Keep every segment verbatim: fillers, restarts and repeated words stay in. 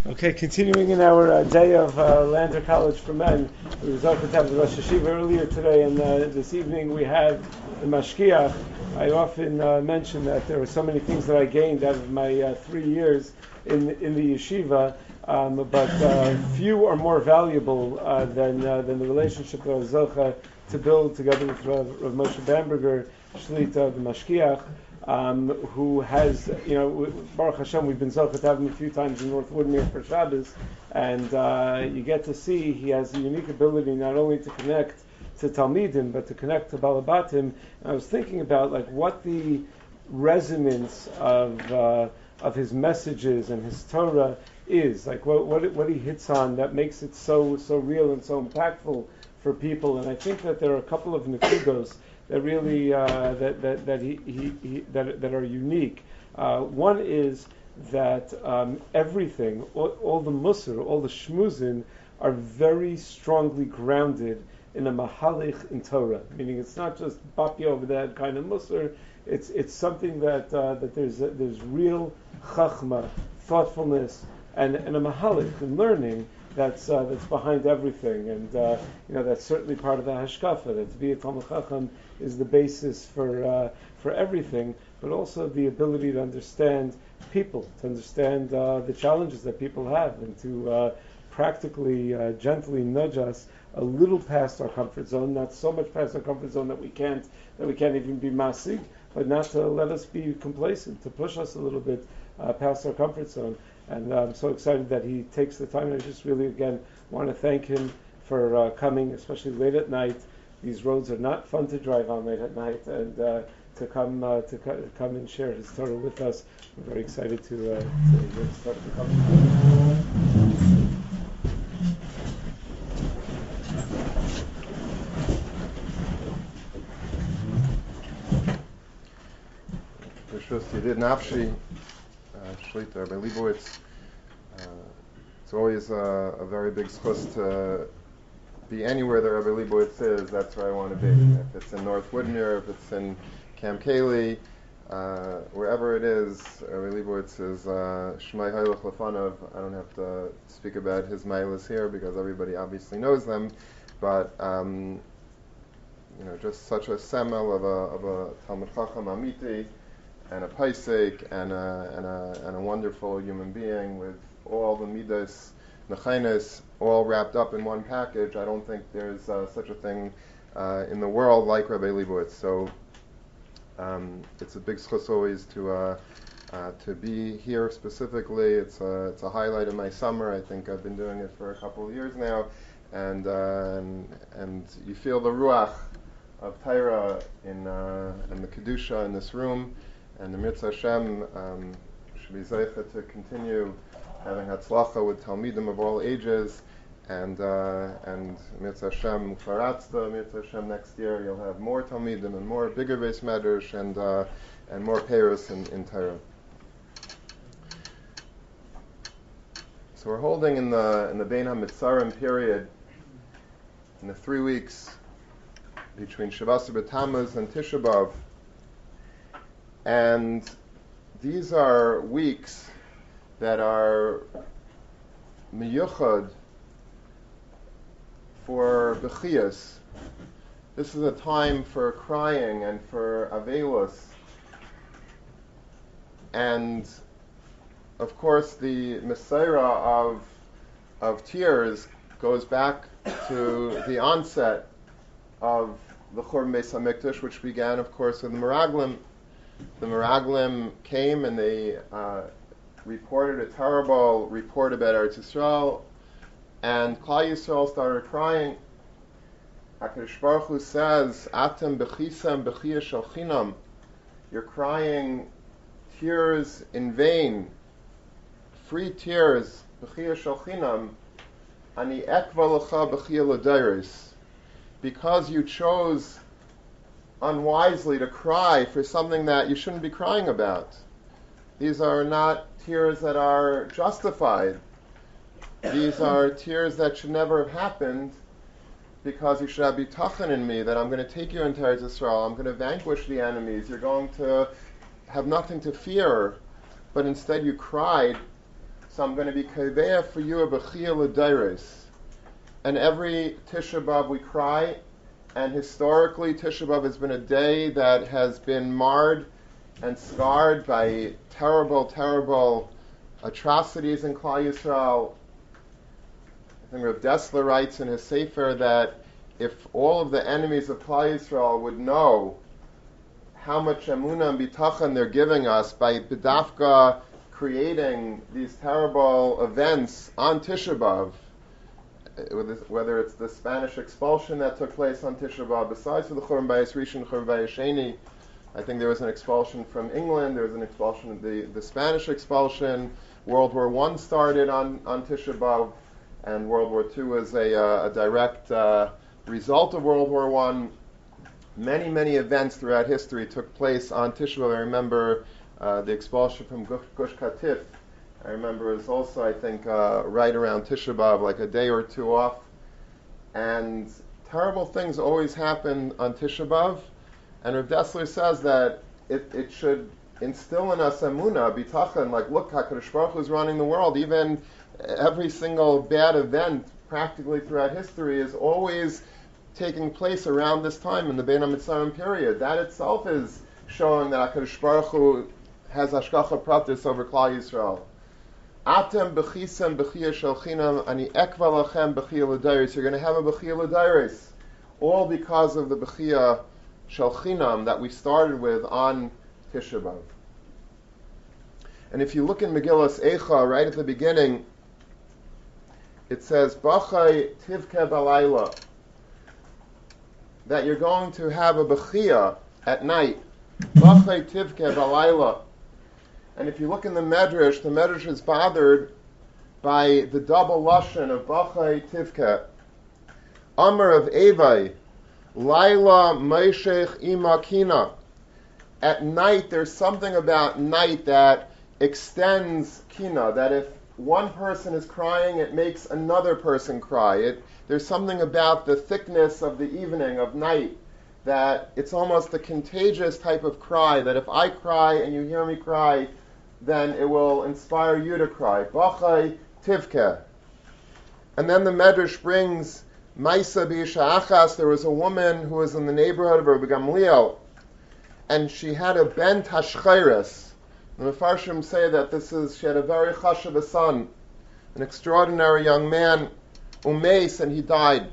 Okay, continuing in our uh, day of uh, Lander College for Men, we was off to have the Rosh Hashiva earlier today, and uh, this evening we have the Mashkiach. I often uh, mention that there were so many things that I gained out of my uh, three years in in the yeshiva, um, but uh, few are more valuable uh, than uh, than the relationship that I was zocha to build together with Rav, Rav Moshe Bamberger, Shlita, the Mashkiach. Um, who has, you know, Baruch Hashem, we've been zocheh to have him a few times in North Woodmere for Shabbos, and uh, you get to see he has a unique ability not only to connect to Talmidim, but to connect to Balabatim. And I was thinking about like what the resonance of uh, of his messages and his Torah is, like what what, it, what he hits on that makes it so so real and so impactful for people. And I think that there are a couple of nekudos that really uh, that that that he, he, he that that are unique. Uh, one is that um, everything, all, all the musar, all the shmuzin, are very strongly grounded in a mahalich in Torah. Meaning, it's not just bapya over that kind of musar. It's it's something that uh, that there's a, there's real chachma, thoughtfulness, and and a mahalich in learning. That's uh, that's behind everything, and uh, you know that's certainly part of the hashkafa. That to be a Talmid Chacham is the basis for uh, for everything, but also the ability to understand people, to understand uh, the challenges that people have, and to uh, practically, uh, gently nudge us a little past our comfort zone, not so much past our comfort zone that we can't that we can't even be masig, but not to let us be complacent, to push us a little bit uh, past our comfort zone. And I'm so excited that he takes the time. And I just really, again, want to thank him for uh, coming, especially late at night. These roads are not fun to drive on late at night, and uh, to come uh, to co- come and share his Torah with us. We're very excited to, uh, to hear his Torah come. Rishus Yedid Nafshi, Shlita, Rabbi Leibowitz. Uh, it's always a, a very big schus to be anywhere that Rabbi Leibowitz is. That's where I want to be. If it's in North Woodmere, if it's in Camp Kaylee, uh, wherever it is, Rabbi Leibowitz is uh, Shmai Hailach Lefanov. I don't have to speak about his mailas here because everybody obviously knows them, but um, you know, just such a semel of a of a Talmid Chacham Amiti, and a paisik, and a, and a and a wonderful human being with all the midas, nechainas, all wrapped up in one package. I don't think there's uh, such a thing uh, in the world like Rabbi Leibowitz. So um, it's a big schus always to uh, uh, to be here specifically. It's a it's a highlight of my summer. I think I've been doing it for a couple of years now, and uh, and, and you feel the ruach of Torah in uh, in the kedusha in this room. And the Mitzvah Hashem um, should be zeicha to continue having hatzlacha with Talmidim of all ages, and uh, and Mitzvah Hashem Faratzta, Mitzvah Hashem next year you'll have more Talmidim and more bigger base medrash and uh, and more peiros in, in Torah. So we're holding in the in the Bein HaMitzarim period, in the three weeks between Shavasar B'Tammuz and Tisha B'Av. And these are weeks that are miyuchad for bechiyas. This is a time for crying and for avelos. And of course the Messiah of of tears goes back to the onset of the Churban Beis HaMikdash, which began of course with the Meraglim. The Meraglim came and they uh, reported a terrible report about Eretz Yisrael, and Klal Yisrael started crying. HaKadosh Baruch Hu says, "Atem bechisam bechiyah shel chinam." You're crying tears in vain, free tears, bechiyah shel chinam. Ani ekva lecha bechiyah l'deiros, because you chose unwisely to cry for something that you shouldn't be crying about. These are not tears that are justified. These are tears that should never have happened, because you should have bitachon in me that I'm going to take you into Eretz Yisrael, I'm going to vanquish the enemies, you're going to have nothing to fear, but instead you cried So I'm going to be Kaveya for you a Bechia L'Dairis. And every Tisha B'Av we cry, and historically Tisha B'Av has been a day that has been marred and scarred by terrible, terrible atrocities in Klal Yisrael. I think Rav Dessler writes in his Sefer that if all of the enemies of Klal Yisrael would know how much emunah and bitachon they're giving us by b'dafka creating these terrible events on Tisha B'Av, whether it's the Spanish expulsion that took place on Tisha B'Av, besides for the Churban Bayis Rishon, Churban Bayis Sheni, I think there was an expulsion from England, there was an expulsion of the, the Spanish expulsion, World War One started on, on Tisha B'Av, and World War Two was a, uh, a direct uh, result of World War One. Many, many events throughout history took place on Tisha B'Av. I remember uh, the expulsion from Gush, Gush Katif. I remember it was also, I think, uh, right around Tisha B'Av, like a day or two off. And terrible things always happen on Tisha B'Av. And Rav Dessler says that it, it should instill in us emunah, bitachon, like, look, HaKadosh Baruch Hu is running the world. Even every single bad event, practically throughout history, is always taking place around this time in the Bein HaMitzarim period. That itself is showing that HaKadosh Baruch Hu has hashgacha pratis over Klal Yisrael. Atem b'chisem b'chiyah shel chinam ani ekva lachem b'chiyah l'dairis. You're going to have a b'chiyah l'dairis, all because of the b'chiyah shel chinam that we started with on Tisha B'Av. And if you look in Megillas Eicha, right at the beginning, it says Bachai tivke balayla, that you're going to have a b'chiyah at night. Bachai tivke balayla. And if you look in the Medrash, the Medrash is bothered by the double lashon of Bachai tivke. Amar of Evai, Laila Meishech Imakina. At night, there's something about night that extends kina, that if one person is crying, it makes another person cry. It, there's something about the thickness of the evening, of night, that it's almost a contagious type of cry, that if I cry and you hear me cry, then it will inspire you to cry. Bachai tivke. And then the Medrash brings Maisa b'isha achas. There was a woman who was in the neighborhood of Rabbi Gamliel, and she had a ben tashchairis. The Mefarshim say that this is, she had a very chashav son, an extraordinary young man, umeis, and he died.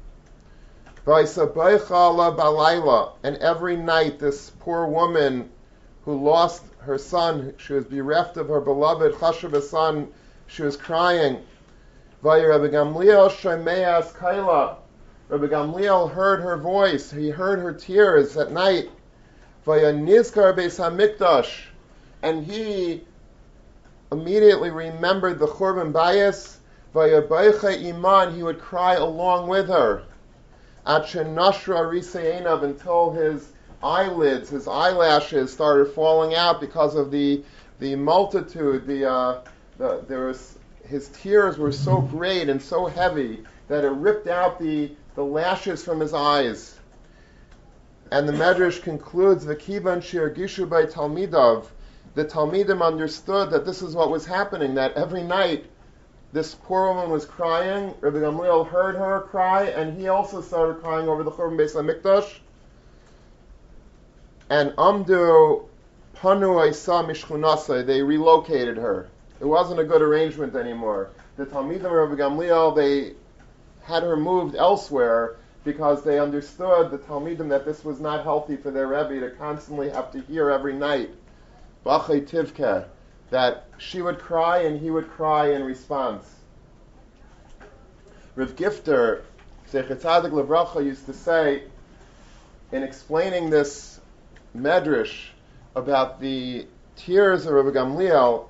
And every night this poor woman who lost her son, she was bereft of her beloved chashav son, she was crying. Rabbi Gamliel shomeas kaila. Rabbi Gamliel heard her voice, he heard her tears at night. Nizkar beis hamikdash. And he immediately remembered the Churban Bayis. Vayabaycha iman, he would cry along with her. Nashra riseinav, until his eyelids, his eyelashes started falling out because of the the multitude. The, uh, the there was his tears were so great and so heavy that it ripped out the the lashes from his eyes. And the Medrash concludes, V'kivan she'ergishu by Talmidav. The Talmidim understood that this is what was happening, that every night this poor woman was crying. Rabbi Gamliel heard her cry, and he also started crying over the Churban Beis HaMikdash. And Amdu Panu Isa Mishchunasai, they relocated her. It wasn't a good arrangement anymore. The Talmidim of Rabbi Gamliel, they had her moved elsewhere because they understood, the Talmidim, that this was not healthy for their Rebbe to constantly have to hear every night, Bachai Tivke, that she would cry and he would cry in response. Rav Gifter, Zecher Tzadik Levracha, used to say, in explaining this medrash about the tears of Rabbi Gamliel,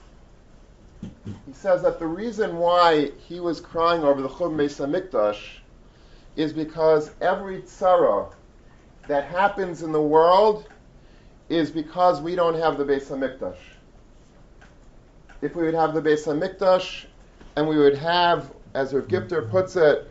he says that the reason why he was crying over the Churban Beis HaMikdash is because every tzara that happens in the world is because we don't have the Beis HaMikdash. If we would have the Beis HaMikdash, and we would have, as Rav Gifter puts it,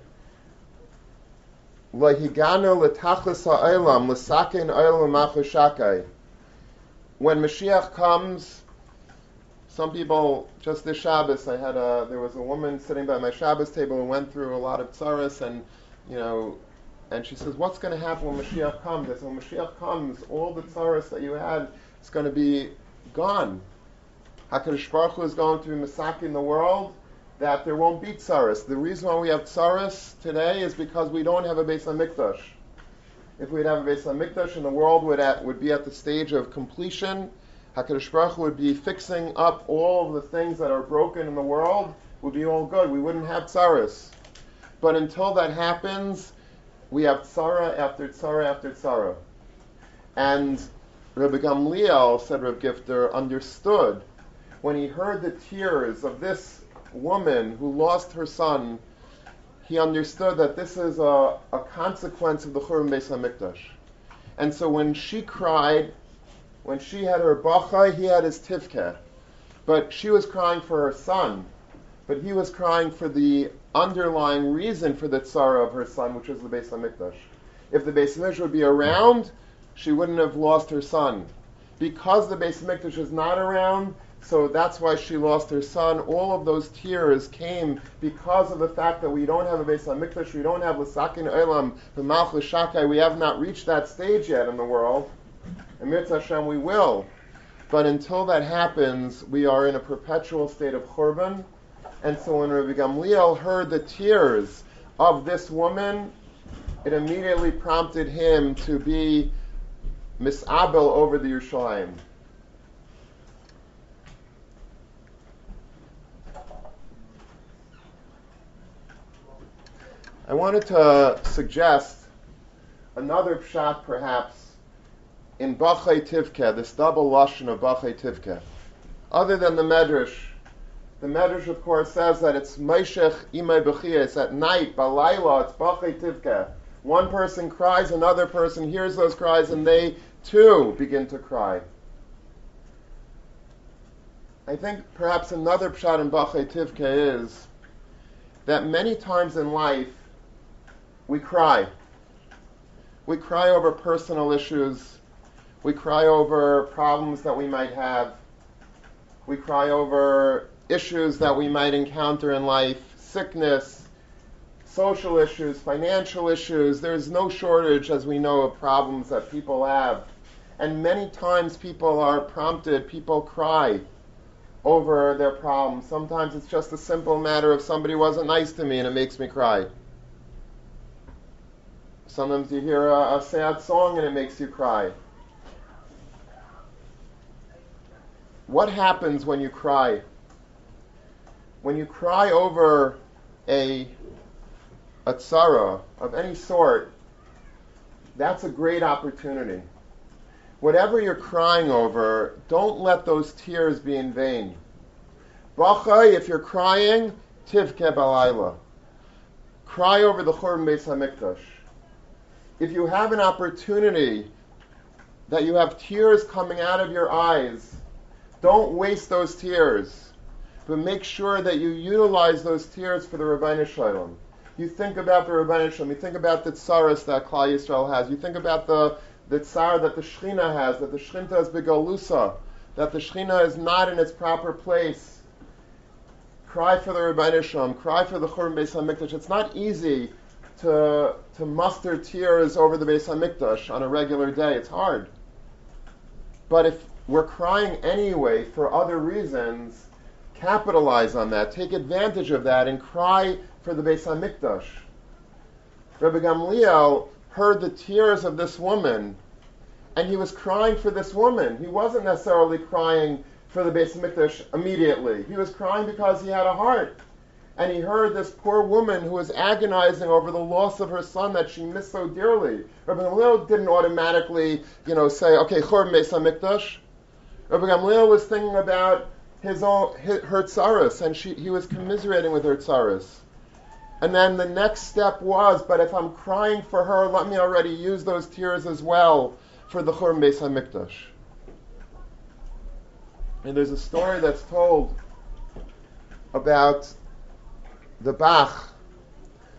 Lahiganu l'tachlis ha'olam l'sakein olam machushakai. When Mashiach comes, Some people, just this Shabbos, I had a, there was a woman sitting by my Shabbos table who went through a lot of tzaras, and, you know, and she says, what's going to happen when Mashiach comes? I said, when Mashiach comes, all the tzaras that you had is going to be gone. HaKadosh Baruch Hu is going to be Masaki in the world, that there won't be tzaras. The reason why we have tzaras today is because we don't have a Beis HaMikdash. If we'd have a Beis HaMikdash and the world would, at, would be at the stage of completion, HaKadosh Baruch Hu would be fixing up all of the things that are broken in the world, would be all good. We wouldn't have tzaras. But until that happens, we have tzara after tzara after tzara. And Rabbi Gamliel, said Rabbi Gifter, understood when he heard the tears of this woman who lost her son, he understood that this is a, a consequence of the Churban Beis HaMikdash. And so when she cried, when she had her bachai, he had his tivkeh. But she was crying for her son. But he was crying for the underlying reason for the tzara of her son, which was the Beis HaMikdash. If the Beis HaMikdash would be around, she wouldn't have lost her son. Because the Beis HaMikdash is not around, so that's why she lost her son. All of those tears came because of the fact that we don't have a Beis HaMikdash, we don't have L'sakin Olam, the Malchus Shakai, we have not reached that stage yet in the world. And Mitzvah Hashem, we will. But until that happens, we are in a perpetual state of Churban. And so when Rabbi Gamliel heard the tears of this woman, it immediately prompted him to be misabel over the Yerushalayim. I wanted to suggest another pshat, perhaps, in Bachai Tivke, this double lashon of Bachai Tivke. Other than the Medrash, the Medrash, of course, says that it's Meishech Imay Bechia, it's at night, Balayla, it's Bachai Tivke. One person cries, another person hears those cries, and they, too, begin to cry. I think perhaps another pshat in Bachai Tivke is that many times in life, we cry. We cry over personal issues. We cry over problems that we might have. We cry over issues that we might encounter in life, sickness, social issues, financial issues. There's no shortage, as we know, of problems that people have. And many times people are prompted, people cry over their problems. Sometimes it's just a simple matter of somebody wasn't nice to me and it makes me cry. Sometimes you hear a, a sad song and it makes you cry. What happens when you cry? When you cry over a, a tzara of any sort, that's a great opportunity. Whatever you're crying over, don't let those tears be in vain. Bachai, if you're crying, tivke balayla. Cry over the Churban Beis HaMikdash. If you have an opportunity that you have tears coming out of your eyes, don't waste those tears, but make sure that you utilize those tears for the Rabbeinu Shalom. You think about the Rabbeinu Shalom, you think about the tzaras that Klal Yisrael has, you think about the, the tsar that the Shechina has, that the Shechina is begalusa, that the Shechina is not in its proper place. Cry for the Rabbeinu Shalom, cry for the Churban Beis HaMikdash. It's not easy to to muster tears over the Beis HaMikdash on a regular day. It's hard. But if we're crying anyway for other reasons, capitalize on that. Take advantage of that and cry for the Beis HaMikdash. Rabbi Gamliel heard the tears of this woman, and he was crying for this woman. He wasn't necessarily crying for the Beis HaMikdash immediately. He was crying because he had a heart. And he heard this poor woman who was agonizing over the loss of her son that she missed so dearly. Rabbi Gamliel didn't automatically, you know, say, okay, Churban Beis HaMikdash. Rabbi Gamliel was thinking about his own, his, her tzaras, and she, he was commiserating with her tzaras. And then the next step was, but if I'm crying for her, let me already use those tears as well for the Churban Beis HaMikdash. And there's a story that's told about the Bach.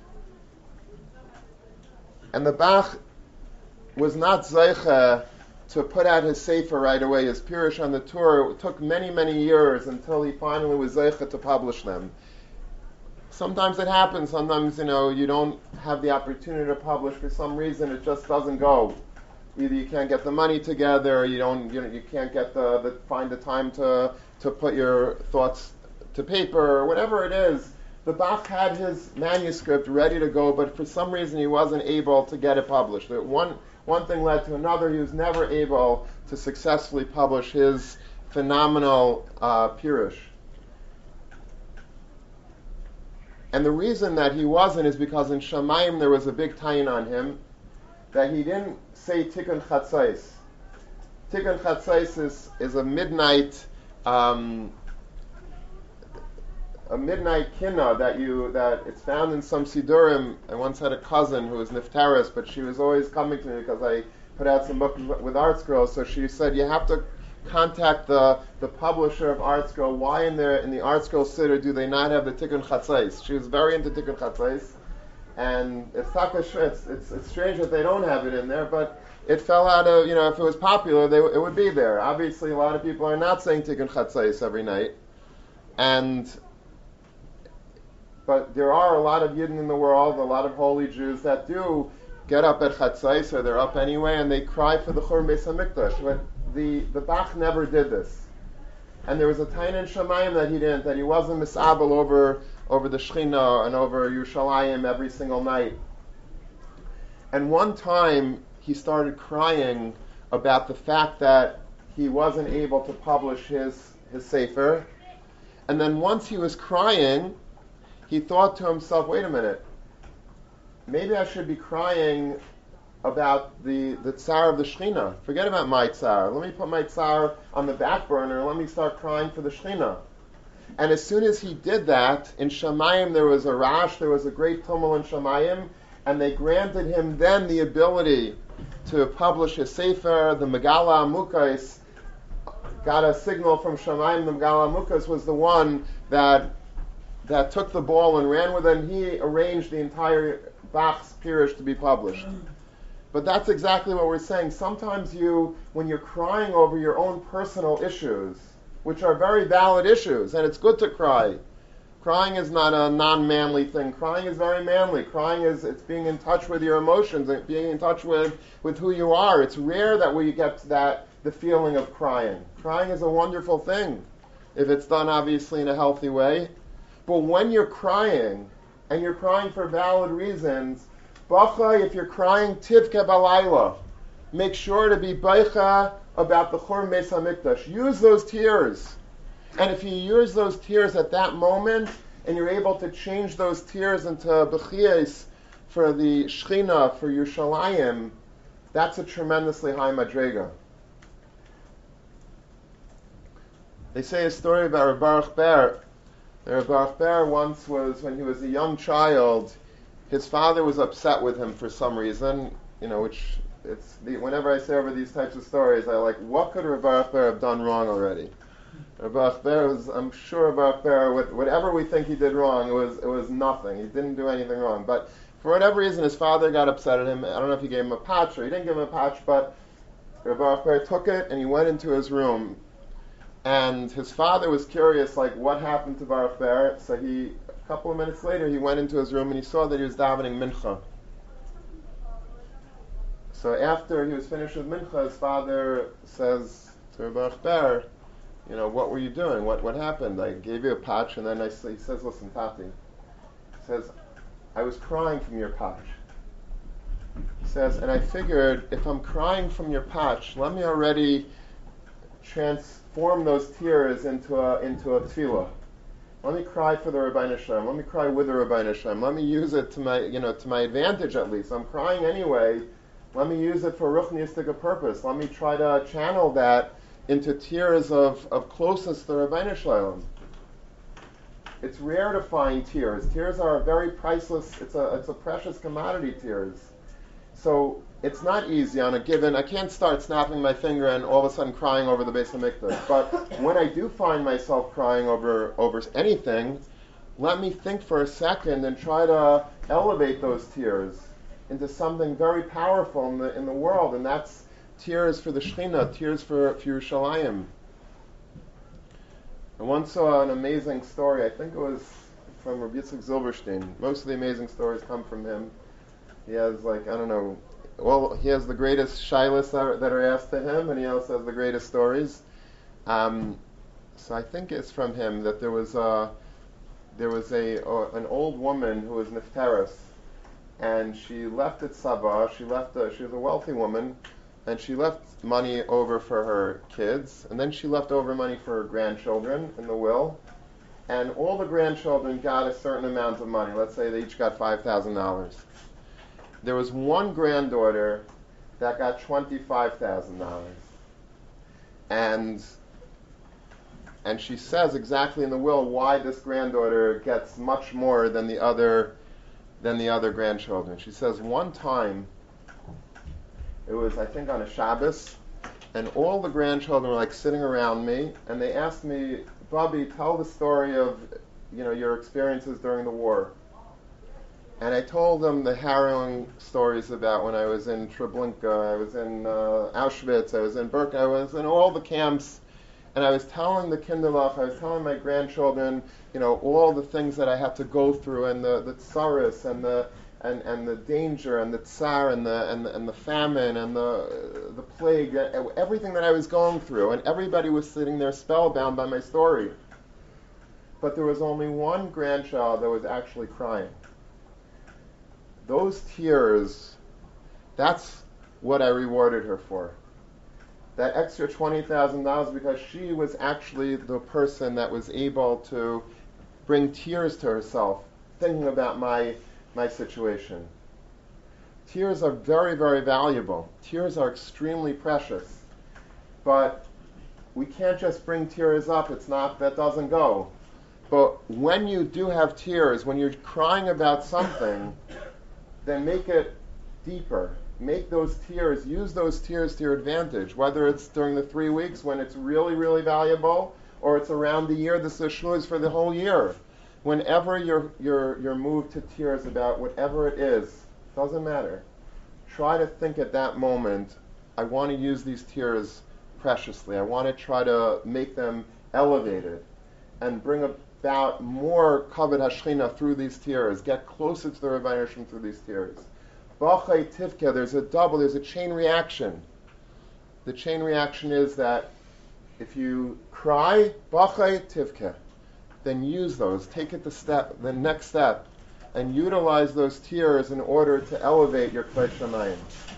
And the Bach was not zeicha to put out his sefer right away, his Pirush on the Torah. It took many, many years until he finally was zeicha to publish them. Sometimes it happens. Sometimes, you know, you don't have the opportunity to publish for some reason. It just doesn't go. Either you can't get the money together, or you don't, you know, you can't get the, the find the time to to put your thoughts to paper, or whatever it is. The Bach had his manuscript ready to go, but for some reason he wasn't able to get it published. One one thing led to another. He was never able to successfully publish his phenomenal uh, Pirush. And the reason that he wasn't is because in Shamayim there was a big tayin on him that he didn't say Tikkun Chatzais. Tikkun Chatzais is, is a midnight um, a midnight kinna that you that it's found in some Sidurim. I once had a cousin who was Niftaris, but she was always coming to me because I put out some books with ArtScroll. So she said, you have to contact the, the publisher of ArtScroll. Why in the in the ArtScroll Siddur do they not have the Tikkun Chatzais? She was very into Tikkun Chatzais, and it's, it's it's it's strange that they don't have it in there, but it fell out of, you know, if it was popular, they, it would be there. Obviously, a lot of people are not saying Tikkun Chatzais every night, and but there are a lot of Yidden in the world, a lot of holy Jews that do get up at Chatzais, or they're up anyway, and they cry for the Churban Beis HaMikdash. But the, the Bach never did this. And there was a tayin in Shamayim that he didn't, that he wasn't misabel over, over the Shechina and over Yerushalayim every single night. And one time, he started crying about the fact that he wasn't able to publish his, his Sefer. And then once he was crying, he thought to himself, wait a minute, maybe I should be crying about the, the tsar of the Shechina. Forget about my tsar. Let me put my tsar on the back burner and let me start crying for the Shechina. And as soon as he did that, in Shamayim there was a rash, there was a great tumult in Shamayim, and they granted him then the ability to publish his Sefer. The Megala Amukos got a signal from Shamayim. The Megala Amukos was the one that that took the ball and ran with it, and he arranged the entire Bach's Pirush to be published. But that's exactly what we're saying. Sometimes you, when you're crying over your own personal issues, which are very valid issues, and it's good to cry. Crying is not a non-manly thing. Crying is very manly. Crying is, it's being in touch with your emotions, and being in touch with, with who you are. It's rare that we get to that, the feeling of crying. Crying is a wonderful thing, if it's done obviously in a healthy way. But when you're crying, and you're crying for valid reasons, Bacha, if you're crying Tivke Balayla, make sure to be Baicha about the Churban Beis HaMikdash. Use those tears. And if you use those tears at that moment, and you're able to change those tears into Bechiyas for the Shechina, for Yerushalayim, that's a tremendously high madrega. They say a story about Reb Baruch Ber. Reb Baruch Ber once was, when he was a young child, his father was upset with him for some reason, you know, which it's the, whenever I say over these types of stories, I like, what could Reb Baruch Ber have done wrong already? Reb Baruch Ber was, I'm sure Reb Baruch Ber, whatever we think he did wrong, it was it was nothing. He didn't do anything wrong. But for whatever reason, his father got upset at him. I don't know if he gave him a patch or he didn't give him a patch, but Reb Baruch Ber took it and he went into his room. And his father was curious, like, what happened to Baruch Ber? So he, a couple of minutes later, he went into his room and he saw that he was davening mincha. So after he was finished with mincha, his father says to Baruch Ber, you know, what were you doing? What what happened? I gave you a patch, and then I, he says, listen, Tati, he says, I was crying from your patch. He says, and I figured, if I'm crying from your patch, let me already transform those tears into a into a tefillah. Let me cry for the Rabbeinu Shalom. Let me cry with the Rabbeinu Shalom. Let me use it to my you know to my advantage at least. I'm crying anyway. Let me use it for ruchniistic purpose. Let me try to channel that into tears of, of closeness to the Rabbeinu Shalom. It's rare to find tears. Tears are a very priceless. It's a it's a precious commodity. Tears. So it's not easy on a given. I can't start snapping my finger and all of a sudden crying over the Beis HaMikdash. But when I do find myself crying over over anything, let me think for a second and try to elevate those tears into something very powerful in the in the world. And that's tears for the Shekhinah, tears for, for Yerushalayim. I once saw an amazing story. I think it was from Rabbi Yitzchak Zilberstein. Most of the amazing stories come from him. He has, like, I don't know, well, he has the greatest shilas that are, that are asked to him, and he also has the greatest stories. Um, so I think it's from him that there was a, there was a, uh, an old woman who was nifteris, and she left at Saba. She left. A, she was a wealthy woman, and she left money over for her kids, and then she left over money for her grandchildren in the will, and all the grandchildren got a certain amount of money. Let's say they each got five thousand dollars. There was one granddaughter that got twenty-five thousand dollars, and and she says exactly in the will why this granddaughter gets much more than the other than the other grandchildren. She says one time, it was I think on a Shabbos, and all the grandchildren were like sitting around me, and they asked me, Bobby, tell the story of, you know, your experiences during the war. And I told them the harrowing stories about when I was in Treblinka, I was in uh, Auschwitz, I was in Birkenau, I was in all the camps, and I was telling the Kinderlach, I was telling my grandchildren, you know, all the things that I had to go through, and the the tsaris, and the and, and the danger, and the tsar, and the and the, and the famine, and the the plague, everything that I was going through, and everybody was sitting there spellbound by my story. But there was only one grandchild that was actually crying. Those tears, that's what I rewarded her for. That extra twenty thousand dollars, because she was actually the person that was able to bring tears to herself, thinking about my my situation. Tears are very, very valuable. Tears are extremely precious. But we can't just bring tears up. It's not, that doesn't go. But when you do have tears, when you're crying about something, then make it deeper. Make those tears, use those tears to your advantage, whether it's during the three weeks when it's really, really valuable, or it's around the year. This is shmuz for the whole year. Whenever you're, you're, you're moved to tears about whatever it is, doesn't matter. Try to think at that moment, I want to use these tears preciously. I want to try to make them elevated and bring about more kavod hashchina through these tears. Get closer to the Rebbeinu Shem through these tears. Bachai tivke, there's a double, there's a chain reaction. The chain reaction is that if you cry, bachai tivke, then use those. Take it the step, the next step, and utilize those tears in order to elevate your Kvei Shamayim.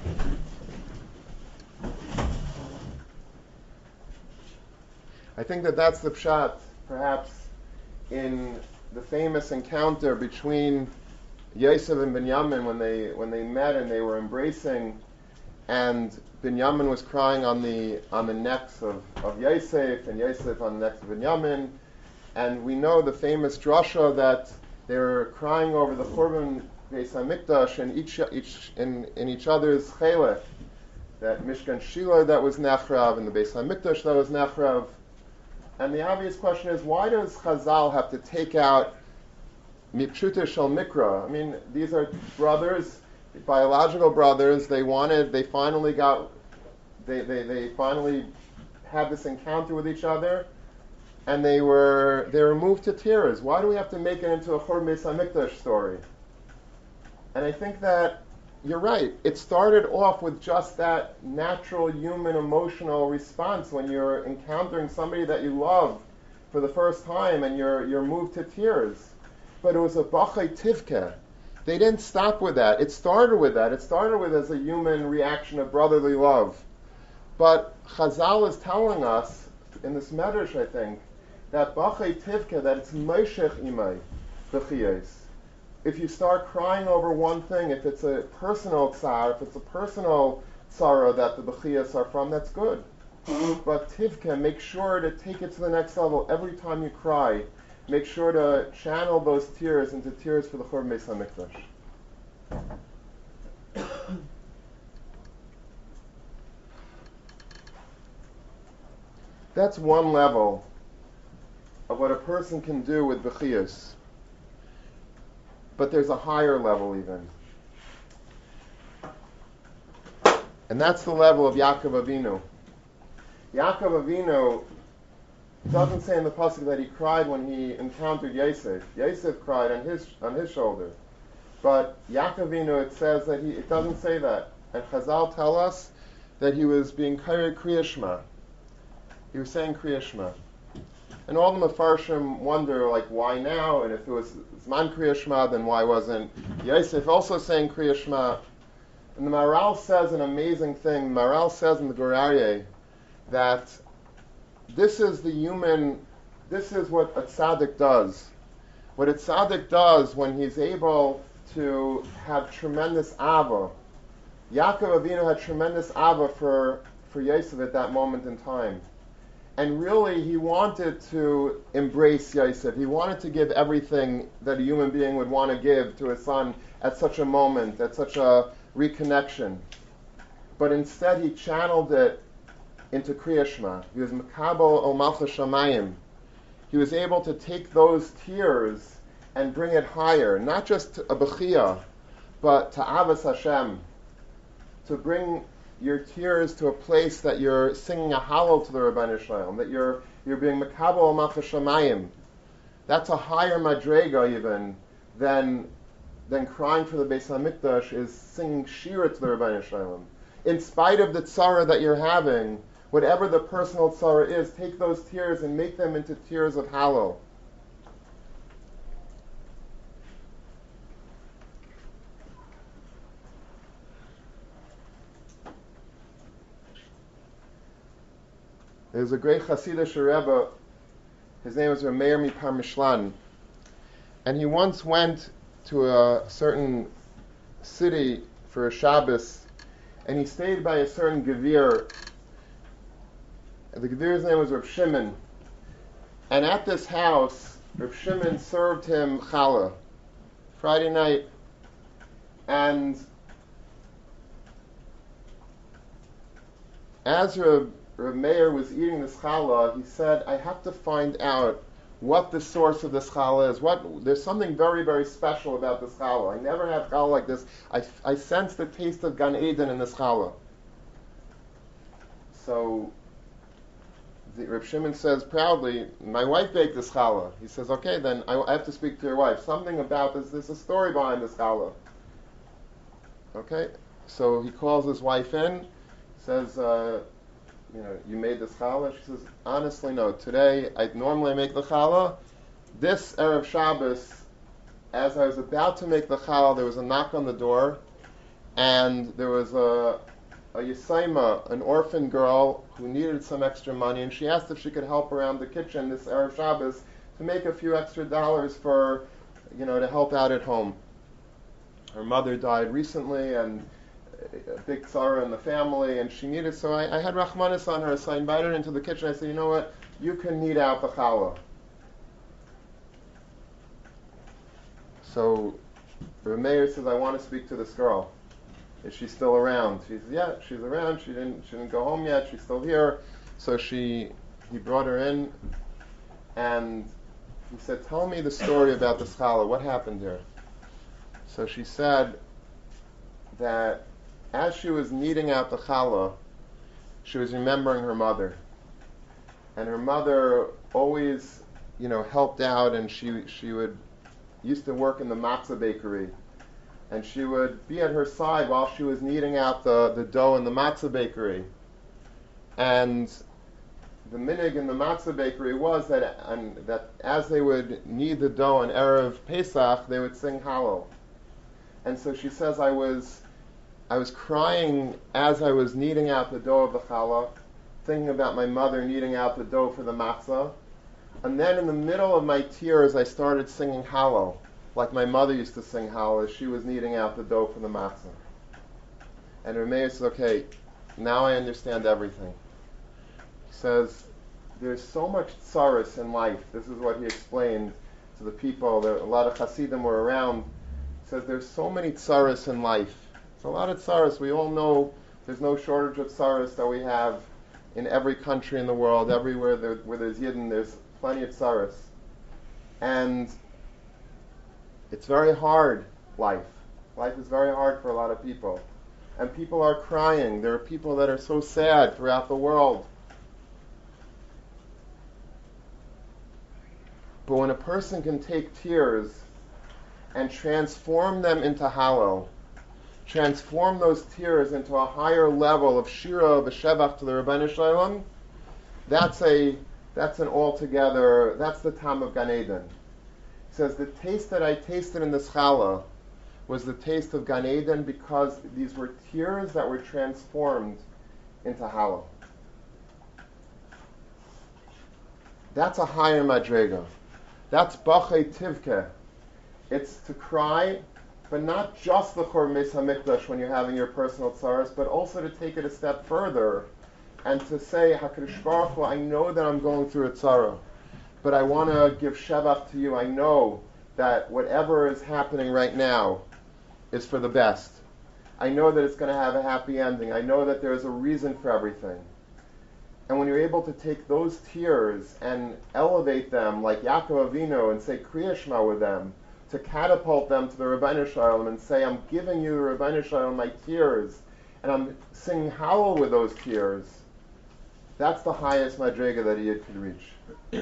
I think that that's the pshat, perhaps, in the famous encounter between Yosef and Binyamin when they when they met and they were embracing, and Binyamin was crying on the on the necks of, of Yosef, and Yosef on the necks of Binyamin. And we know the famous drasha that they were crying over the Churban Beis HaMikdash and each each in, in each other's chelek. That Mishkan Shiloh that was Nachrav and the Beis HaMikdash that was Nachrav. And the obvious question is, why does Chazal have to take out Mipshuta Shel Mikra? I mean, these are brothers, biological brothers. They wanted, they finally got, they, they, they finally had this encounter with each other, and they were they were moved to tears. Why do we have to make it into a Churban Beis HaMikdash story? And I think that you're right. It started off with just that natural human emotional response when you're encountering somebody that you love for the first time and you're you're moved to tears. But it was a bachai tivke. They didn't stop with that. It started with that. It started with as a human reaction of brotherly love. But Chazal is telling us in this medrash, I think, that bachai tivke, that it's meishech imay b'chiyos. If you start crying over one thing, if it's a personal tsar, if it's a personal tzara that the b'chiyos are from, that's good. But tivke, make sure to take it to the next level. Every time you cry, make sure to channel those tears into tears for the Churban Beis HaMikdash. That's one level of what a person can do with b'chiyos. But there's a higher level even. And that's the level of Yaakov Avinu. Yaakov Avinu, it doesn't say in the pasuk that he cried when he encountered Yosef. Yosef cried on his on his shoulder. But Yaakov Avinu, it says that he, it doesn't say that. And Chazal tell us that he was being Kairi Kriya Shema. He was saying Kriya Shema. And all the Mefarshim wonder, like, why now? And if it was Zman Kriya Shema, then why wasn't Yosef also saying Kriya Shema? And the Maharal says an amazing thing. The Maharal says in the Gur Aryeh that this is the human, this is what a tzaddik does. What a tzaddik does when he's able to have tremendous ava. Yaakov Avinu had tremendous ava for, for Yosef at that moment in time. And really, he wanted to embrace Yosef. He wanted to give everything that a human being would want to give to his son at such a moment, at such a reconnection. But instead, he channeled it into Kriya Shema. He was Makabel o Malchus Shamayim. He was able to take those tears and bring it higher, not just to a Bechiyah, but to Avas Hashem, to bring your tears to a place that you're singing a hallel to the Rabbeinu Shalom, that you're you're being Makabel o Malchus Shamayim. That's a higher madrega even than than crying for the Beis HaMikdash is singing shira to the Rabbeinu Shalom. In spite of the tzara that you're having, whatever the personal tzara is, take those tears and make them into tears of hallel. There's a great Hasidic Rebbe, his name was Reb Meir Miparmishlan, and he once went to a certain city for a Shabbos, and he stayed by a certain Gevir. The Gevir's name was Reb Shimon, and at this house, Reb Shimon served him challah, Friday night, and as Reb Reb Meir was eating this challah, he said, I have to find out what the source of this challah is. What, there's something very, very special about this challah. I never had challah like this. I, I sense the taste of Gan Eden in this challah. So, the, Reb Shimon says proudly, my wife baked this challah. He says, okay, then I, I have to speak to your wife. Something about this, there's a story behind this challah. Okay, so he calls his wife in, says, uh, you know, you made this challah? She says, honestly, no. Today, I normally make the challah. This Erev Shabbos, as I was about to make the challah, there was a knock on the door, and there was a, a Yisaima, an orphan girl, who needed some extra money, and she asked if she could help around the kitchen this Erev Shabbos to make a few extra dollars for, you know, to help out at home. Her mother died recently, and a big tzara in the family, and she needed, so I, I had Rachmanis on her, so I invited her into the kitchen. I said, you know what, you can knead out the challah. So Reb Meir says, I want to speak to this girl. Is she still around? She says, yeah, she's around. She didn't she didn't go home yet. She's still here. So she he brought her in, and he said, tell me the story about this challah. What happened here? So she said that as she was kneading out the challah, she was remembering her mother. And her mother always, you know, helped out, and she she would used to work in the matzah bakery. And she would be at her side while she was kneading out the, the dough in the matzah bakery. And the minig in the matzah bakery was that and that as they would knead the dough on Erev Pesach, they would sing Hallel. And so she says, I was I was crying as I was kneading out the dough of the challah, thinking about my mother kneading out the dough for the matzah. And then in the middle of my tears, I started singing Hallel, like my mother used to sing Hallel as she was kneading out the dough for the matzah. And Reb Meir says, okay, now I understand everything. He says, there's so much tsaris in life. This is what he explained to the people. There, a lot of Hasidim were around. He says, there's so many tsaris in life. It's a lot of tsaris. We all know there's no shortage of tsaris that we have in every country in the world. Everywhere there, where there's Yidden, there's plenty of tsaris. And it's very hard, life. Life is very hard for a lot of people. and people are crying. There are people that are so sad throughout the world. But when a person can take tears and transform them into Hallel, transform those tears into a higher level of Shira, V'Shevach to the Rebbeinu Shalom, that's a that's an altogether, that's the Tam of Gan Eden. He says, the taste that I tasted in this challah was the taste of Gan Eden because these were tears that were transformed into Hallel. That's a higher madrega. That's Bachei Tivke. It's to cry, but not just the Chormes HaMikdash when you're having your personal tzaras, but also to take it a step further and to say, HaKadosh Baruch Hu, I know that I'm going through a tzara, but I want to give Shevach to you. I know that whatever is happening right now is for the best. I know that it's going to have a happy ending. I know that there's a reason for everything. And when you're able to take those tears and elevate them like Yaakov Avinu and say Kriya Shema with them, to catapult them to the Rebbeinu Shalom and say, I'm giving you, Rebbeinu Shalom, my tears, and I'm singing Hallel with those tears, that's the highest madrega that a yid could reach.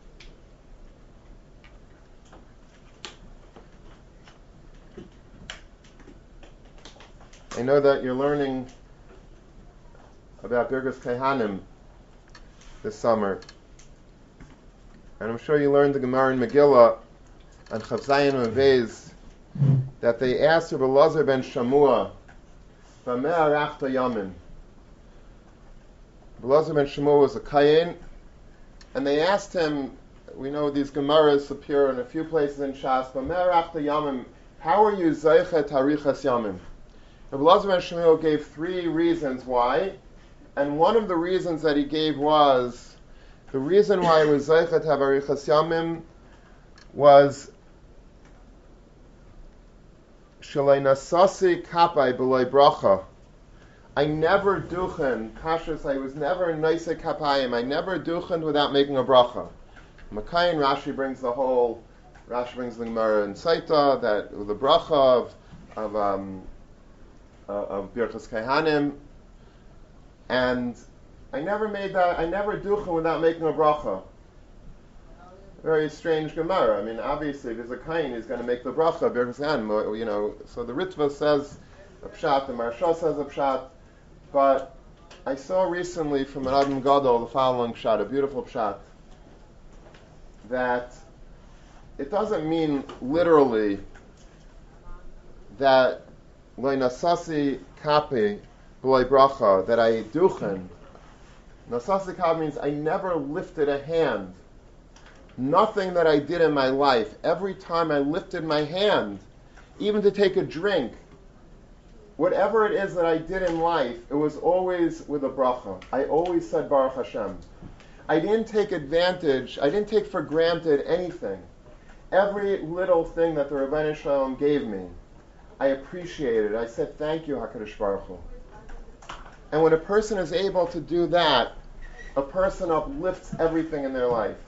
I know that you're learning about Birkas Kehanim this summer, and I'm sure you learned the Gemara in Megillah on Chav Zayin Mevez that they asked Rabbi Elazar ben Shamua, Bameh arachta yamin. Rabbi Elazar ben Shamua was a Kayin, and they asked him, we know these Gemaras appear in a few places in Shas, Bameh arachta yamin, how are you Zeicha Tarichas Yamin? Rabbi Elazar ben Shamua gave three reasons why, and one of the reasons that he gave was, the reason why it was Zeicha Tarichas Yamin was Shalei Nasasi Kapai B'loi Bracha. I never duchen, Kashrus, I was never Noise Kapayim, I never duchened without making a bracha. Makayin, Rashi brings the whole, Rashi brings the Gemara in Saita, that the bracha of, of, um, uh, of Birchas Kehanim, and I never made that, I never duchen without making a bracha. Very strange Gemara. I mean, obviously, if there's a kain, he's going to make the bracha, Birchas Kehanim, you know, so the Ritva says a pshat, the Maharsha says a pshat, but I saw recently from an Adam Gadol the following pshat, a beautiful pshat, that it doesn't mean literally that Lo nasasi kapi b'loi bracha, that I duchen. Nasasi kapi means I never lifted a hand. Nothing that I did in my life, every time I lifted my hand, even to take a drink, whatever it is that I did in life, it was always with a bracha. I always said Baruch Hashem. I didn't take advantage, I didn't take for granted anything. Every little thing that the Rebbeinu Shalom gave me, I appreciated. I said, thank you, HaKadosh Baruch Hu. And when a person is able to do that, a person uplifts everything in their life.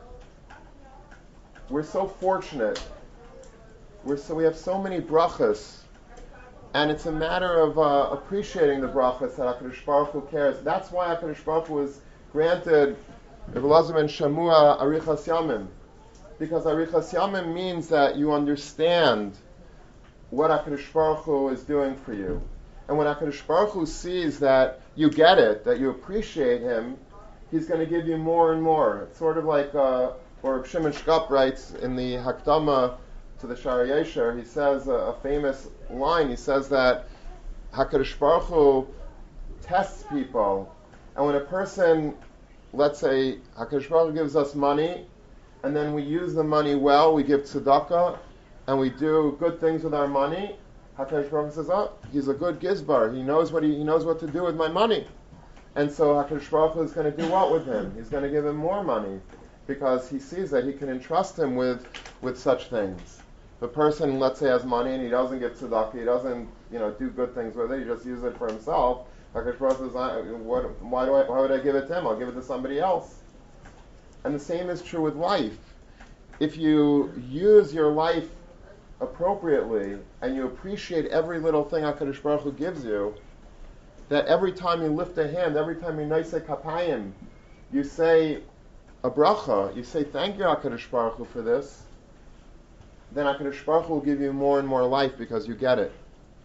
We're so fortunate. We're so we have so many brachas, and it's a matter of uh, appreciating the brachas that HaKadosh Baruch Hu cares. That's why HaKadosh Baruch Hu was granted Rabbi Elazar ben Shamua Arichas Yamim, because Arichas Yamim means that you understand what HaKadosh Baruch Hu is doing for you, and when HaKadosh Baruch Hu sees that you get it, that you appreciate Him, He's going to give you more and more. It's sort of like. Uh, Or Shimon Shkop writes in the Hakdama to the Shara Yesher, he says a, a famous line, he says that HaKadosh Baruch Hu tests people, and when a person, let's say, HaKadosh Baruch Hu gives us money, and then we use the money well, we give tzedakah, and we do good things with our money, HaKadosh Baruch Hu says, oh, he's a good gizbar, he knows what he, he knows what to do with my money. And so HaKadosh Baruch Hu is going to do what with him? He's going to give him more money, because he sees that he can entrust him with, with such things. If a person, let's say, has money and he doesn't give tzedakah, he doesn't, you know, do good things with it, he just uses it for himself, HaKadosh Baruch Hu says, what, why, do I, why would I give it to him? I'll give it to somebody else. And the same is true with life. If you use your life appropriately, and you appreciate every little thing HaKadosh Baruch Hu gives you, that every time you lift a hand, every time you naiseh kapayim, you say a bracha, you say thank you HaKadosh Baruch Hu for this, then HaKadosh Baruch Hu will give you more and more life because you get it.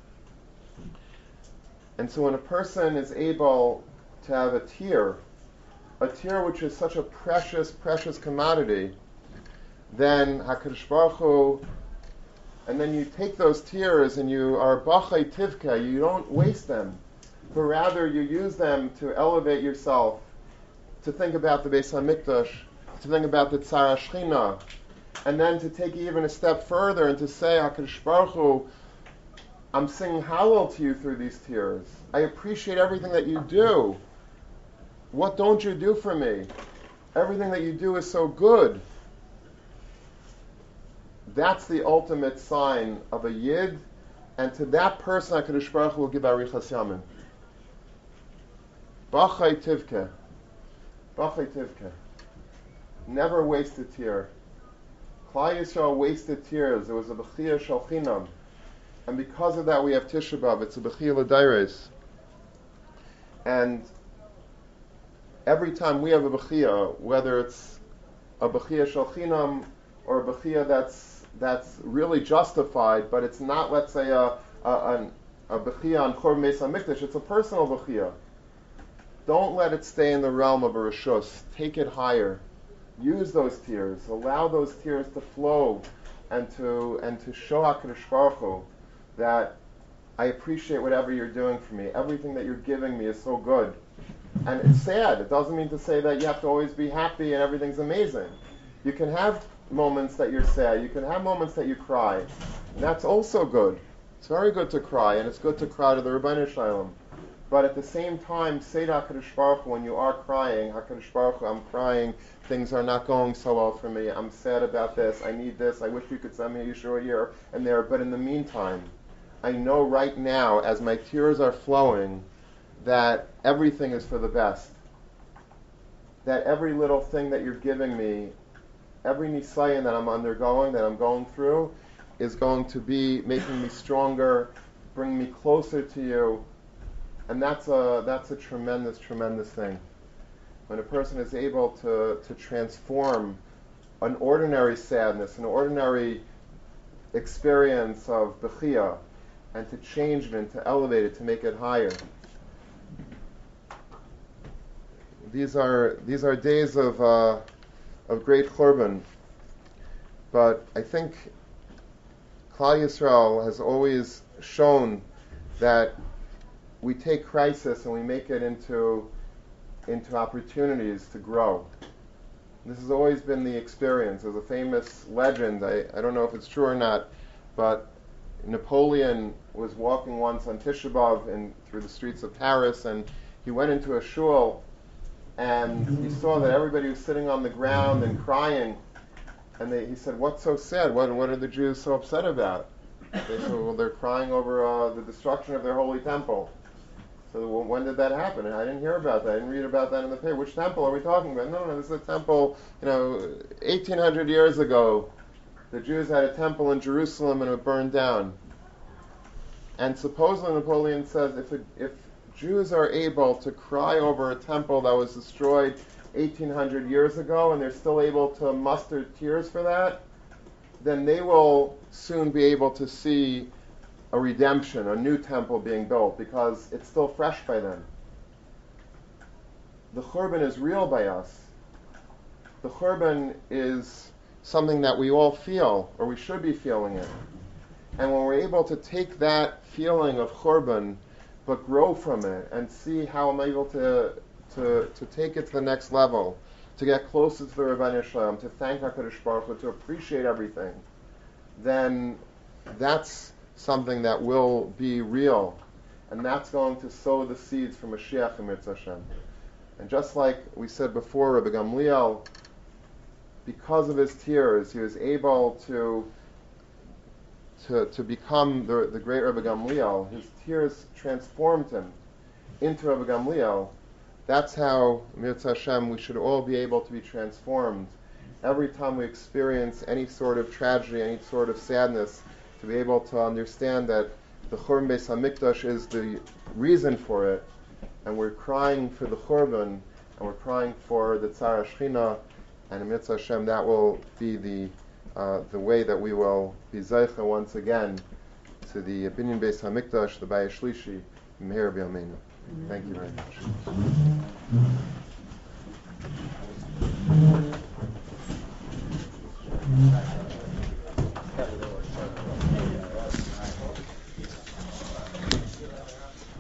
And so when a person is able to have a tear, a tear which is such a precious, precious commodity, then HaKadosh Baruch Hu, and then you take those tears and you are bachai tivka, you don't waste them, but rather you use them to elevate yourself, to think about the Beis HaMikdash, to think about the Tzara Shechina, and then to take even a step further and to say, HaKadosh Baruch Hu, I'm singing Hallel to you through these tears. I appreciate everything that you do. What don't you do for me? Everything that you do is so good. That's the ultimate sign of a Yid, and to that person HaKadosh Baruch Hu will give Arichas Yamin. Bachai Tivke. Bachai Tivke. Never waste a tear. Klal Yisrael wasted tears. It was a Bechiyah Shel Chinam. And because of that we have Tisha B'Av. It's a Bechiyah L'Daires. And every time we have a Bechiyah, whether it's a Bechiyah Shel Chinam or a Bechiyah that's that's really justified, but it's not, let's say, a a, a, a Bechiyah on Chorban Beis HaMikdash, it's a personal Bechiyah. Don't let it stay in the realm of a Rishus. Take it higher. Use those tears. Allow those tears to flow and to and to show HaKadosh Baruch Hu that I appreciate whatever you're doing for me. Everything that you're giving me is so good. And it's sad. It doesn't mean to say that you have to always be happy and everything's amazing. You can have moments that you're sad. You can have moments that you cry. And that's also good. It's very good to cry, and it's good to cry to the Rebbeinu Shalom. But at the same time, say to HaKadosh Baruch Hu, when you are crying, HaKadosh Baruch Hu, I'm crying, things are not going so well for me, I'm sad about this, I need this, I wish you could send me a Yeshua here and there, but in the meantime, I know right now, as my tears are flowing, that everything is for the best. That every little thing that you're giving me, every nisayon that I'm undergoing, that I'm going through, is going to be making me stronger, bringing me closer to you, and that's a that's a tremendous, tremendous thing. When a person is able to, to transform an ordinary sadness, an ordinary experience of bechiyah, and to change it and to elevate it, to make it higher. These are these are days of uh, of great churban, but I think Klal Yisrael has always shown that we take crisis and we make it into into opportunities to grow. This has always been the experience. There's a famous legend, I, I don't know if it's true or not, but Napoleon was walking once on Tisha B'Av in, through the streets of Paris, and he went into a shul, and he saw that everybody was sitting on the ground and crying, and they, he said, "What's so sad? What, what are the Jews so upset about?" They said, "Well, they're crying over uh, the destruction of their holy temple." So well, when did that happen? I didn't hear about that. I didn't read about that in the paper. Which temple are we talking about? No, no, this is a temple, you know, eighteen hundred years ago. The Jews had a temple in Jerusalem and it burned down. And supposedly Napoleon says if it, if Jews are able to cry over a temple that was destroyed eighteen hundred years ago and they're still able to muster tears for that, then they will soon be able to see a redemption, a new temple being built, because it's still fresh by then. The churban is real by us. The churban is something that we all feel, or we should be feeling it. And when we're able to take that feeling of churban, but grow from it, and see how I'm able to to, to take it to the next level, to get closer to the Rebbeinu Shalom, to thank HaKadosh Baruch Hu, to appreciate everything, then that's something that will be real, and that's going to sow the seeds for Mashiach and Mitzvah Hashem. And just like we said before, Rabbi Gamliel, because of his tears, he was able to to to become the, the great Rabbi Gamliel. His tears transformed him into Rabbi Gamliel. That's how, Mitzvah Hashem, we should all be able to be transformed. Every time we experience any sort of tragedy, any sort of sadness, to be able to understand that the Churban Beis HaMikdash is the reason for it, and we're crying for the Churban, and we're crying for the Tzara Shechina, and in Mitzvah Hashem, that will be the uh, the way that we will be Zeicha once again to the Binyan Beis HaMikdash, the Bayis Shlishi, Meher B'Yameinu. Thank you very much.